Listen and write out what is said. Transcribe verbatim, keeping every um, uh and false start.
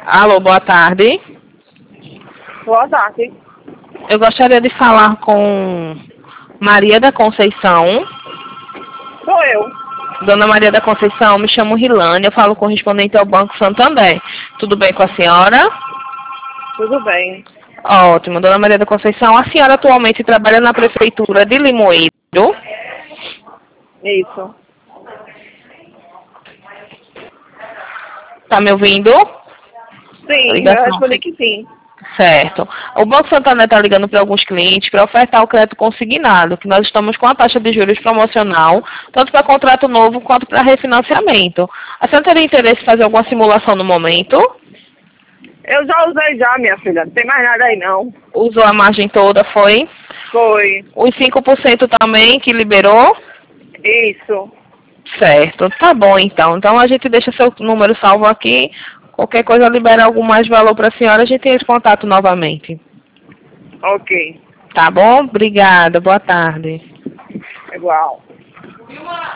Alô, boa tarde. Boa tarde. Eu gostaria de falar com Maria da Conceição. Sou eu. Dona Maria da Conceição, me chamo Rilane, eu falo correspondente ao Banco Santander. Tudo bem com a senhora? Tudo bem. Ótimo. Dona Maria da Conceição, a senhora atualmente trabalha na Prefeitura de Limoeiro? Isso. Tá me ouvindo? Sim, Ligação. eu respondi que sim. Certo. O Banco Santander está ligando para alguns clientes para ofertar o crédito consignado, que nós estamos com a taxa de juros promocional, tanto para contrato novo quanto para refinanciamento. A senhora teria interesse em fazer alguma simulação no momento? Eu já usei já, minha filha. Não tem mais nada aí, não. Usou a margem toda, foi? Foi. Os cinco por cento também que liberou? Isso. Certo. Tá bom, então. Então a gente deixa seu número salvo aqui. Qualquer coisa libera algum mais valor para a senhora, a gente entra em contato novamente. Ok. Tá bom? Obrigada. Boa tarde. Igual.